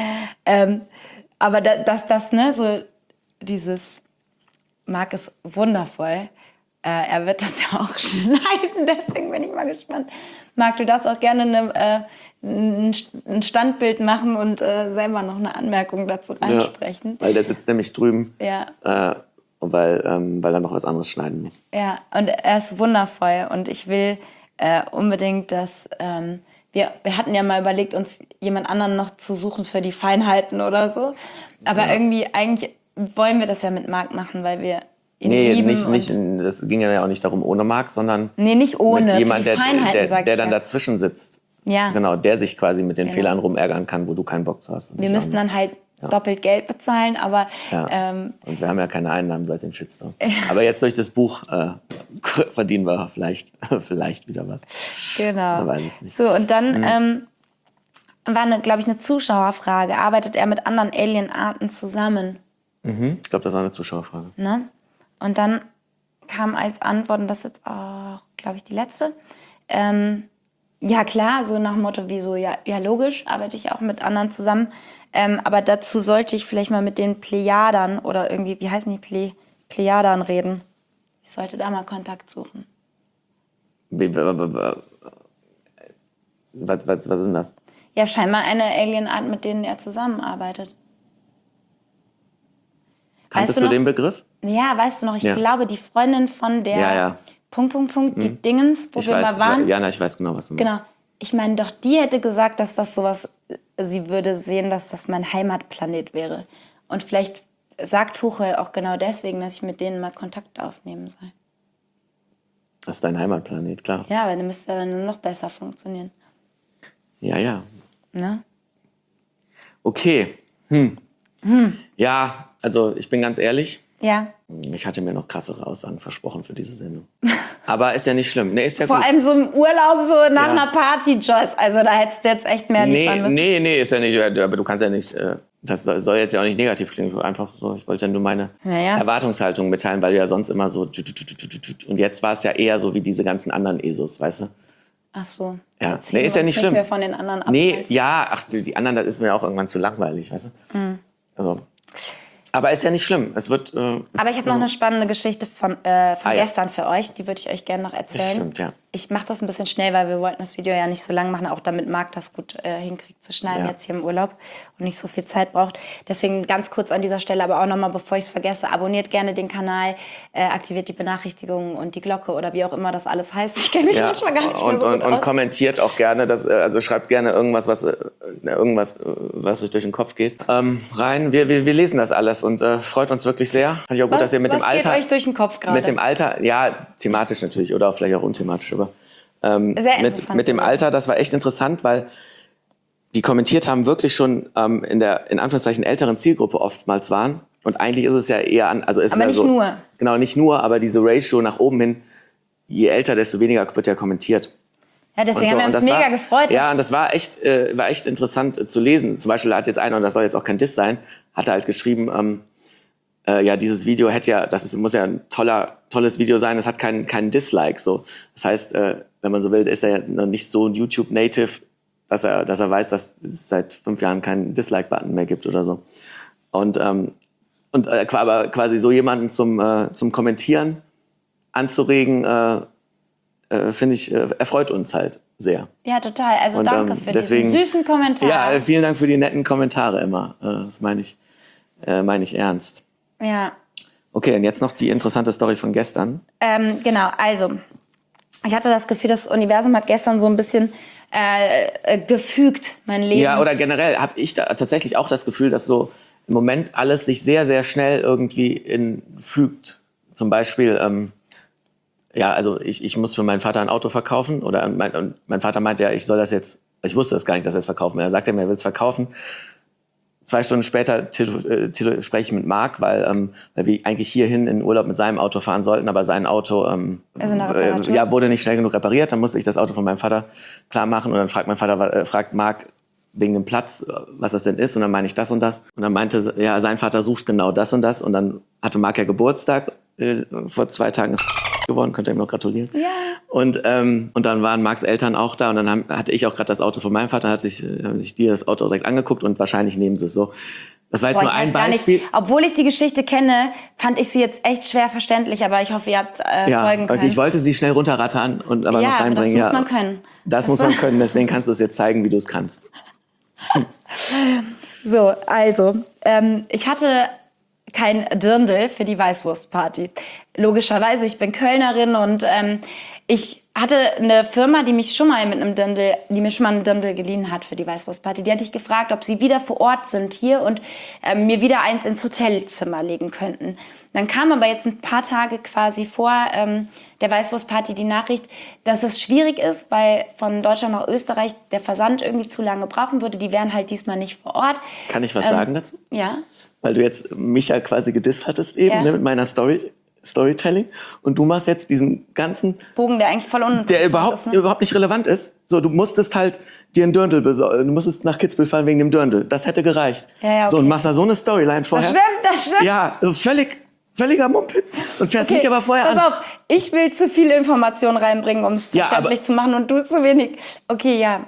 S2: Aber ne, so dieses Marc ist wundervoll. Er wird das ja auch schneiden, deswegen bin ich mal gespannt. Marc, du darfst auch gerne ein Standbild machen und selber noch eine Anmerkung dazu reinsprechen.
S1: Ja, weil der sitzt nämlich drüben,
S2: Ja.
S1: weil er noch was anderes schneiden muss.
S2: Ja, und er ist wundervoll und ich will unbedingt, dass wir hatten ja mal überlegt, uns jemand anderen noch zu suchen für die Feinheiten oder so, aber irgendwie eigentlich wollen wir das ja mit Marc machen, weil wir ihn lieben.
S1: Nicht, das ging ja auch nicht darum ohne Marc, sondern
S2: Nee, nicht ohne,
S1: mit
S2: für
S1: jemand,
S2: die Feinheiten, sag
S1: der
S2: ich
S1: dann
S2: ja.
S1: dazwischen sitzt.
S2: Ja.
S1: Genau, der sich quasi mit den
S2: Genau.
S1: Fehlern rumärgern kann, wo du keinen Bock zu hast. Und
S2: Wir
S1: ich auch
S2: müssten
S1: nicht.
S2: dann halt doppelt Geld bezahlen, aber
S1: Ja. Und wir haben ja keine Einnahmen seit dem Shitstorm. Aber jetzt durch das Buch verdienen wir vielleicht wieder was.
S2: genau.
S1: Man weiß es nicht.
S2: So, und dann war, glaube ich, eine Zuschauerfrage. Arbeitet er mit anderen Alienarten zusammen?
S1: Ich glaube, das war eine Zuschauerfrage.
S2: Ne? Und dann kam als Antwort, und das ist jetzt auch, glaube ich, die letzte, ja klar, so nach dem Motto wie so, ja logisch, arbeite ich auch mit anderen zusammen, aber dazu sollte ich vielleicht mal mit den Plejadern oder irgendwie, wie heißen die, Plejadern reden. Ich sollte da mal Kontakt suchen.
S1: Was ist denn das?
S2: Ja, scheinbar eine Alienart, mit denen er zusammenarbeitet.
S1: Kanntest
S2: du
S1: du
S2: noch?
S1: den Begriff?
S2: Ja, weißt du noch, ich
S1: Ja.
S2: glaube, die Freundin von der
S1: Ja.
S2: die Dingens, wo wir mal waren.
S1: Ich weiß genau, was du meinst.
S2: Genau. Ich meine, doch die hätte gesagt, dass das sowas, sie würde sehen, dass das mein Heimatplanet wäre. Und vielleicht sagt Tuchel auch genau deswegen, dass ich mit denen mal Kontakt aufnehmen soll.
S1: Das ist dein Heimatplanet, klar.
S2: Ja, weil dann müsste er dann noch besser funktionieren.
S1: Ja.
S2: Ne?
S1: Okay. Ja, also ich bin ganz ehrlich,
S2: Ja.
S1: ich hatte mir noch krassere Aussagen versprochen für diese Sendung. Aber ist ja nicht schlimm. Nee, ist ja
S2: Vor
S1: gut.
S2: allem so im Urlaub, so nach
S1: Ja.
S2: einer Party, Joyce. Also da hättest du jetzt echt mehr liefern müssen.
S1: Nee, ist ja nicht. Aber du kannst ja nicht. Das soll jetzt ja auch nicht negativ klingen. Einfach so. Ich wollte ja nur meine
S2: Ja.
S1: Erwartungshaltung mitteilen, weil du ja sonst immer so. Und jetzt war es ja eher so wie diese ganzen anderen ESOs, weißt du?
S2: Ach so.
S1: Ja.
S2: Erzählen
S1: Nee, ist
S2: wir
S1: ja
S2: uns
S1: nicht schlimm.
S2: mehr von den anderen ab.
S1: Nee, ja, ach, die anderen, das ist mir auch irgendwann zu langweilig, weißt du? Also. Aber ist ja nicht schlimm. Es wird.
S2: Aber ich habe noch eine spannende Geschichte von
S1: ja.
S2: gestern für euch. Die würde ich euch gerne noch erzählen.
S1: Das stimmt, ja.
S2: Ich mache das ein bisschen schnell, weil wir wollten das Video ja nicht so lang machen, auch damit Marc das gut hinkriegt zu schneiden
S1: Ja.
S2: jetzt hier im Urlaub und nicht so viel Zeit braucht. Deswegen ganz kurz an dieser Stelle, aber auch nochmal, bevor ich es vergesse, abonniert gerne den Kanal, aktiviert die Benachrichtigungen und die Glocke oder wie auch immer das alles heißt. Ich kenne mich
S1: Ja,
S2: manchmal gar nicht mehr so gut
S1: und
S2: aus.
S1: kommentiert auch gerne, also schreibt gerne irgendwas, was euch durch den Kopf geht, rein. Wir lesen das alles und freut uns wirklich sehr. Fand ich auch gut, dass ihr mit dem
S2: was geht
S1: Alter,
S2: euch durch den Kopf gerade?
S1: mit dem Alter, ja, thematisch natürlich oder vielleicht auch unthematisch, aber
S2: Sehr interessant.
S1: Mit dem Alter, das war echt interessant, weil die kommentiert haben, wirklich schon in der, in Anführungszeichen, älteren Zielgruppe oftmals waren. Und eigentlich ist es ja eher
S2: aber nicht
S1: so,
S2: nur.
S1: Genau, nicht nur, aber diese Ratio nach oben hin, je älter, desto weniger wird ja kommentiert.
S2: Ja, deswegen
S1: Und
S2: haben wir uns mega gefreut.
S1: Ja, und das war echt interessant zu lesen. Zum Beispiel hat jetzt einer, und das soll jetzt auch kein Diss sein, hat halt geschrieben, ja, dieses Video muss ja ein tolles Video sein, es hat keinen Dislike. So. Das heißt, wenn man so will, ist er ja noch nicht so ein YouTube-Native, dass er weiß, dass es seit 5 Jahren keinen Dislike-Button mehr gibt oder so. Aber quasi so jemanden zum Kommentieren anzuregen, finde ich, erfreut uns halt sehr.
S2: Ja, total. Also
S1: Und,
S2: danke für
S1: deswegen,
S2: diesen süßen Kommentar.
S1: Ja, vielen Dank für die netten Kommentare immer. Das meine ich ernst.
S2: Ja.
S1: Okay, und jetzt noch die interessante Story von gestern.
S2: Genau, also ich hatte das Gefühl, das Universum hat gestern so ein bisschen gefügt, mein Leben.
S1: Ja, oder generell habe ich da tatsächlich auch das Gefühl, dass so im Moment alles sich sehr, sehr schnell irgendwie fügt. Zum Beispiel, ja, also ich muss für meinen Vater ein Auto verkaufen und mein Vater meinte ja, ich soll das jetzt, ich wusste das gar nicht, dass er es verkaufen will. Er sagte mir, er will es verkaufen. 2 Stunden später spreche ich mit Marc, weil wir eigentlich hierhin in den Urlaub mit seinem Auto fahren sollten, aber sein Auto wurde nicht schnell genug repariert. Dann musste ich das Auto von meinem Vater klar machen und dann fragt Marc wegen dem Platz, was das denn ist, und dann meine ich das und das. Und dann meinte, ja, sein Vater sucht genau das und das, und dann hatte Marc ja Geburtstag, vor 2 Tagen ist geworden, könnt ihr ihm noch gratulieren.
S2: Ja.
S1: Und dann waren Marcs Eltern auch da und dann hatte ich auch gerade das Auto von meinem Vater, hatte ich dir das Auto direkt angeguckt und wahrscheinlich nehmen sie es so. Das war jetzt nur ein Beispiel.
S2: Obwohl ich die Geschichte kenne, fand ich sie jetzt echt schwer verständlich, aber ich hoffe, ihr habt folgen können.
S1: Okay, ich wollte sie schnell runterrattern und aber noch reinbringen.
S2: Das muss man können.
S1: Das muss man können, deswegen kannst du es jetzt zeigen, wie du es kannst.
S2: So, also, ich hatte kein Dirndl für die Weißwurstparty. Logischerweise, ich bin Kölnerin und ich hatte eine Firma, die mir schon mal einen Dirndl geliehen hat für die Weißwurstparty. Die hatte ich gefragt, ob sie wieder vor Ort sind hier und mir wieder eins ins Hotelzimmer legen könnten. Dann kam aber jetzt ein paar Tage quasi vor der Weißwurstparty die Nachricht, dass es schwierig ist, weil von Deutschland nach Österreich der Versand irgendwie zu lange brauchen würde. Die wären halt diesmal nicht vor Ort.
S1: Kann ich was sagen dazu?
S2: Ja.
S1: Weil du jetzt mich ja quasi gedisst hattest eben, ne, mit meiner Storytelling. Und du machst jetzt diesen ganzen
S2: Bogen, der eigentlich voll uninteressant
S1: ist, ne? überhaupt nicht relevant ist. So, du musstest halt dir ein Dirndl besorgen. Du musstest nach Kitzbühel fahren wegen dem Dirndl. Das hätte gereicht.
S2: Ja, okay.
S1: So, und machst da so eine Storyline vorher.
S2: Das stimmt.
S1: Ja, so völliger Mumpitz. Und fährst mich aber vorher
S2: pass
S1: an.
S2: auf, ich will zu viel Information reinbringen, um es verständlich zu machen und du zu wenig. Okay, ja.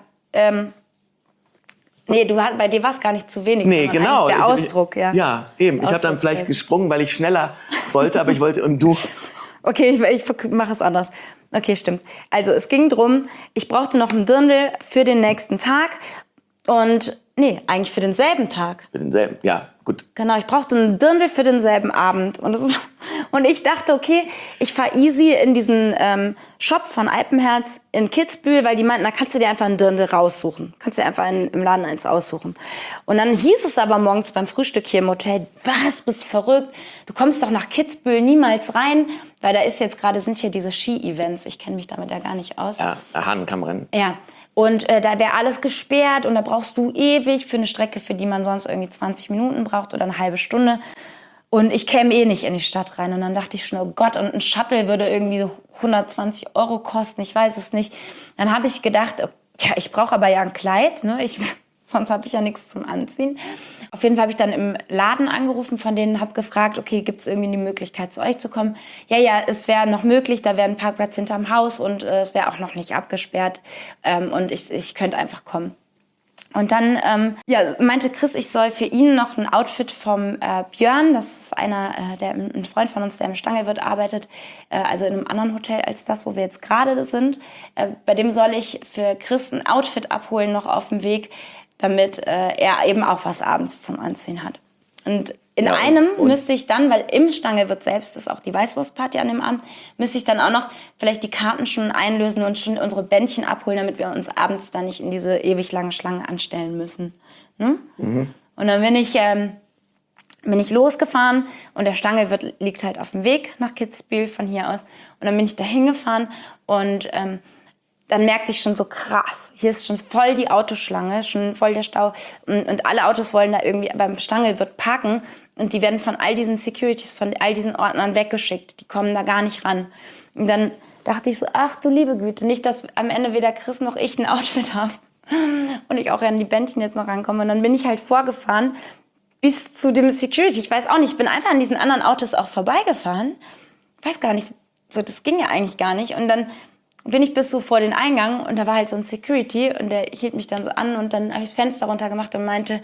S2: Nee, bei dir war es gar nicht zu wenig.
S1: Nee, genau.
S2: Der Ausdruck, ja.
S1: Ja, eben. Ich habe dann vielleicht gesprungen, weil ich schneller wollte, aber ich wollte, und du.
S2: Okay, ich mache es anders. Okay, stimmt. Also es ging drum, ich brauchte noch ein Dirndl für den nächsten Tag und, nee, eigentlich für denselben Tag.
S1: Für denselben, ja, gut.
S2: Genau, ich brauchte ein Dirndl für denselben Abend. Und ich dachte, okay, ich fahre easy in diesen Shop von Alpenherz in Kitzbühel, weil die meinten, da kannst du dir einfach ein Dirndl raussuchen. Kannst dir einfach im Laden eins aussuchen. Und dann hieß es aber morgens beim Frühstück hier im Hotel, was, bist du verrückt? Du kommst doch nach Kitzbühel niemals rein, weil da sind hier diese Ski-Events. Ich kenne mich damit ja gar nicht aus.
S1: Ja, Hahnenkammrennen.
S2: Ja. Und da wäre alles gesperrt und da brauchst du ewig für eine Strecke, für die man sonst irgendwie 20 Minuten braucht oder eine halbe Stunde. Und ich käme eh nicht in die Stadt rein. Und dann dachte ich schon, oh Gott, und ein Shuttle würde irgendwie so 120 € kosten, ich weiß es nicht. Dann habe ich gedacht, tja, ich brauche aber ja ein Kleid, ne? Sonst habe ich ja nichts zum Anziehen. Auf jeden Fall habe ich dann im Laden angerufen, von denen habe gefragt, okay, gibt es irgendwie die Möglichkeit, zu euch zu kommen? Ja, es wäre noch möglich, da wäre ein Parkplatz hinterm Haus und es wäre auch noch nicht abgesperrt und ich könnte einfach kommen. Und dann meinte Chris, ich soll für ihn noch ein Outfit vom Björn, das ist ein Freund von uns, der im Stangelwirt arbeitet, also in einem anderen Hotel als das, wo wir jetzt gerade sind. Bei dem soll ich für Chris ein Outfit abholen noch auf dem Weg, damit er eben auch was abends zum Anziehen hat. Und in einem müsste ich dann, weil im Stangelwirt selbst ist auch die Weißwurstparty an dem Abend, müsste ich dann auch noch vielleicht die Karten schon einlösen und schon unsere Bändchen abholen, damit wir uns abends dann nicht in diese ewig lange Schlange anstellen müssen. Ne? Mhm. Und dann bin ich losgefahren und der Stangelwirt liegt halt auf dem Weg nach Kitzbühel von hier aus. Und dann bin ich da hingefahren und dann merkte ich schon so krass, hier ist schon voll die Autoschlange, schon voll der Stau und alle Autos wollen da irgendwie beim Stangelwirt parken und die werden von all diesen Securities, von all diesen Ordnern weggeschickt, die kommen da gar nicht ran. Und dann dachte ich so, ach du liebe Güte, nicht, dass am Ende weder Chris noch ich ein Outfit habe und ich auch an die Bändchen jetzt noch rankomme. Und dann bin ich halt vorgefahren bis zu dem Security, ich weiß auch nicht, ich bin einfach an diesen anderen Autos auch vorbeigefahren, ich weiß gar nicht, so das ging ja eigentlich gar nicht und dann bin ich bis so vor den Eingang und da war halt so ein Security und der hielt mich dann so an und dann habe ich das Fenster runtergemacht und meinte,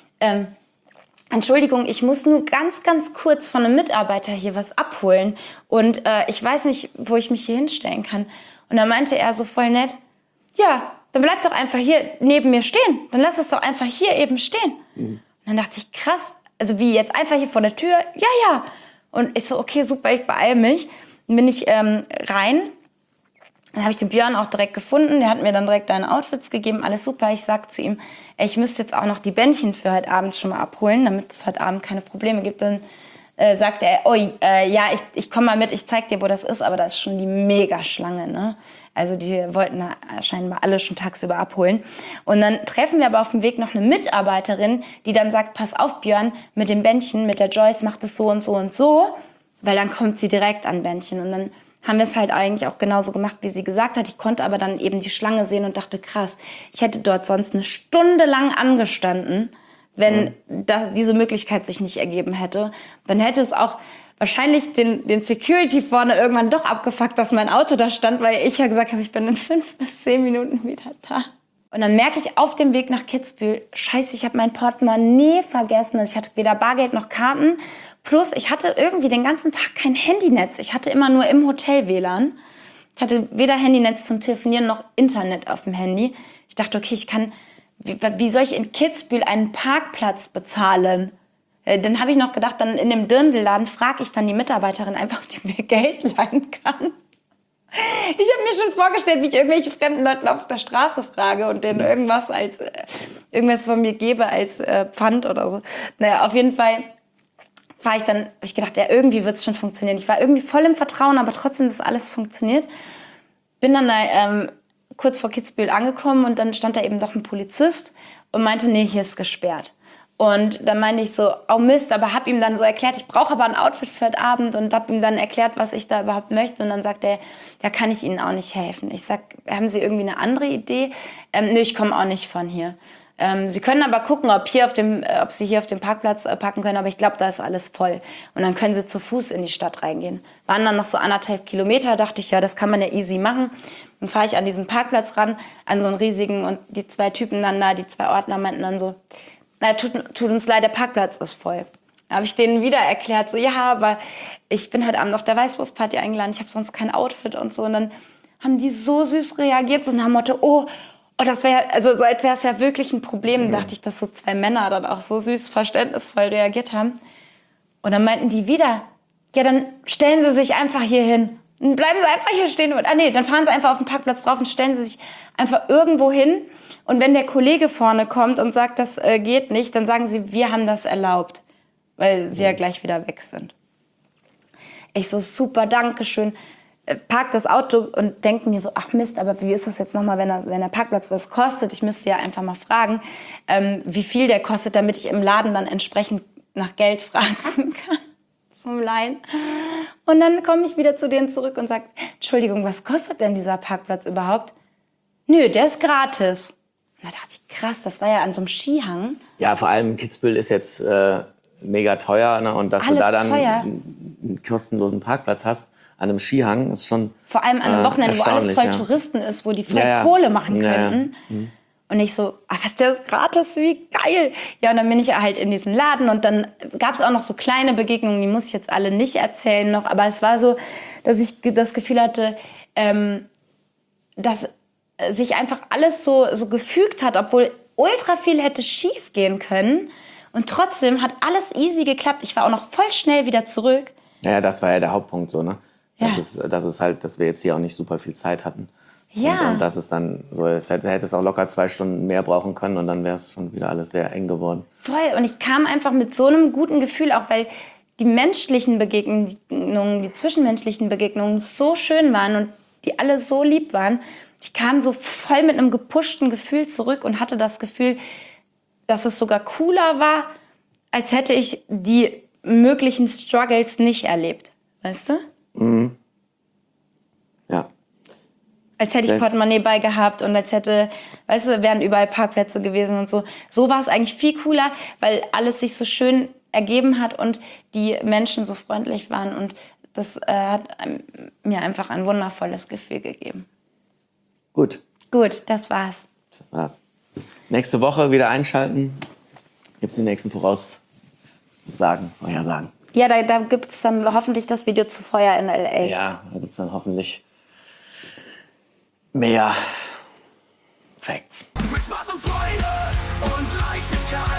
S2: Entschuldigung, ich muss nur ganz, ganz kurz von einem Mitarbeiter hier was abholen und ich weiß nicht, wo ich mich hier hinstellen kann. Und dann meinte er so voll nett, ja, dann bleib doch einfach hier neben mir stehen, dann lass es doch einfach hier eben stehen. Und dann dachte ich, krass, also wie jetzt einfach hier vor der Tür? Ja. Und ich so, okay, super, ich beeile mich. Dann bin ich rein. Dann habe ich den Björn auch direkt gefunden. Der hat mir dann direkt deine Outfits gegeben. Alles super. Ich sag zu ihm, ey, ich müsste jetzt auch noch die Bändchen für heute Abend schon mal abholen, damit es heute Abend keine Probleme gibt. Dann sagt er, ja, ich komme mal mit, ich zeig dir, wo das ist. Aber da ist schon die Mega-Schlange, ne? Also die wollten da scheinbar alle schon tagsüber abholen. Und dann treffen wir aber auf dem Weg noch eine Mitarbeiterin, die dann sagt, pass auf, Björn, mit dem Bändchen, mit der Joyce macht es so und so und so. Weil dann kommt sie direkt an Bändchen. Und dann haben wir es halt eigentlich auch genauso gemacht, wie sie gesagt hat. Ich konnte aber dann eben die Schlange sehen und dachte, krass, ich hätte dort sonst eine Stunde lang angestanden, wenn diese Möglichkeit sich nicht ergeben hätte. Dann hätte es auch wahrscheinlich den Security vorne irgendwann doch abgefuckt, dass mein Auto da stand, weil ich ja gesagt habe, ich bin in 5 bis 10 Minuten wieder da. Und dann merke ich auf dem Weg nach Kitzbühel, scheiße, ich habe mein Portemonnaie vergessen. Also ich hatte weder Bargeld noch Karten. Plus, ich hatte irgendwie den ganzen Tag kein Handynetz. Ich hatte immer nur im Hotel WLAN. Ich hatte weder Handynetz zum Telefonieren noch Internet auf dem Handy. Ich dachte, okay, wie soll ich in Kitzbühel einen Parkplatz bezahlen? Dann habe ich noch gedacht, dann in dem Dirndl-Laden frage ich dann die Mitarbeiterin einfach, ob die mir Geld leihen kann. Ich habe mir schon vorgestellt, wie ich irgendwelche fremden Leuten auf der Straße frage und denen irgendwas von mir gebe als Pfand oder so. Naja, auf jeden Fall habe ich gedacht, ja, irgendwie wird es schon funktionieren. Ich war irgendwie voll im Vertrauen, aber trotzdem, dass alles funktioniert. Bin dann da kurz vor Kitzbühel angekommen und dann stand da eben doch ein Polizist und meinte, nee, hier ist gesperrt. Und dann meinte ich so, oh Mist, aber habe ihm dann so erklärt, ich brauche aber ein Outfit für heute Abend und habe ihm dann erklärt, was ich da überhaupt möchte. Und dann sagt er, da kann ich Ihnen auch nicht helfen. Ich sag, haben Sie irgendwie eine andere Idee? Nö, ich komme auch nicht von hier. Sie können aber gucken, ob Sie hier auf dem Parkplatz parken können, aber ich glaube, da ist alles voll. Und dann können Sie zu Fuß in die Stadt reingehen. Waren dann noch so 1,5 Kilometer, dachte ich, ja, das kann man ja easy machen. Dann fahre ich an diesen Parkplatz ran, an so einen riesigen, und die 2 Typen dann da, die 2 Ordner meinten dann so, na, tut uns leid, der Parkplatz ist voll. Da habe ich denen wieder erklärt, so, ja, aber ich bin heute Abend auf der Weißwurstparty eingeladen, ich habe sonst kein Outfit und so. Und dann haben die so süß reagiert, so nach dem Motto, oh, das wäre ja, also so als wäre es ja wirklich ein Problem, dachte ich, dass so 2 Männer dann auch so süß verständnisvoll reagiert haben. Und dann meinten die wieder, ja, dann stellen Sie sich einfach hier hin. Dann bleiben Sie einfach hier stehen. Dann fahren Sie einfach auf den Parkplatz drauf und stellen Sie sich einfach irgendwo hin. Und wenn der Kollege vorne kommt und sagt, das geht nicht, dann sagen Sie, wir haben das erlaubt, weil Sie ja gleich wieder weg sind. Ich so, super, Dankeschön. Park das Auto und denke mir so, ach Mist, aber wie ist das jetzt nochmal, wenn der Parkplatz was kostet? Ich müsste ja einfach mal fragen, wie viel der kostet, damit ich im Laden dann entsprechend nach Geld fragen kann zum Leihen. Und dann komme ich wieder zu denen zurück und sage, Entschuldigung, was kostet denn dieser Parkplatz überhaupt? Nö, der ist gratis. Und da dachte ich, krass, das war ja an so einem Skihang.
S1: Ja, vor allem Kitzbühel ist jetzt mega teuer, ne? Und dass
S2: Alles
S1: du da dann
S2: teuer.
S1: einen kostenlosen Parkplatz hast an einem Skihang, ist schon
S2: Vor allem an einem Wochenende, wo alles voll
S1: ja.
S2: Touristen ist, wo die voll
S1: Ja, ja.
S2: Kohle machen
S1: Ja, ja.
S2: könnten. Und ich so, was, der ist gratis, wie geil. Ja, und dann bin ich halt in diesen Laden und dann gab es auch noch so kleine Begegnungen, die muss ich jetzt alle nicht erzählen noch, aber es war so, dass ich das Gefühl hatte, dass sich einfach alles so gefügt hat, obwohl ultra viel hätte schief gehen können. Und trotzdem hat alles easy geklappt. Ich war auch noch voll schnell wieder zurück.
S1: Ja, das war ja der Hauptpunkt so, ne?
S2: Ja.
S1: Das ist halt, dass wir jetzt hier auch nicht super viel Zeit hatten.
S2: Ja.
S1: Und das ist dann so, hätte es auch locker 2 Stunden mehr brauchen können und dann wäre es schon wieder alles sehr eng geworden.
S2: Voll. Und ich kam einfach mit so einem guten Gefühl, auch weil die menschlichen Begegnungen, die zwischenmenschlichen Begegnungen so schön waren und die alle so lieb waren, Ich kam so voll mit einem gepushten Gefühl zurück und hatte das Gefühl, dass es sogar cooler war, als hätte ich die möglichen Struggles nicht erlebt. Weißt du?
S1: Ja.
S2: Als hätte ich Portemonnaie bei gehabt und als hätte, weißt du, wären überall Parkplätze gewesen und so. So war es eigentlich viel cooler, weil alles sich so schön ergeben hat und die Menschen so freundlich waren. Und das hat mir einfach ein wundervolles Gefühl gegeben.
S1: Gut,
S2: Gut, das war's.
S1: das war's. Nächste Woche wieder einschalten. Gibt's die nächsten Vorhersagen.
S2: Ja, da gibt es dann hoffentlich das Video zu Feuer in L.A.
S1: Ja, da gibt's dann hoffentlich mehr Facts.
S3: Mit Spaß und Freude und Leichtigkeit.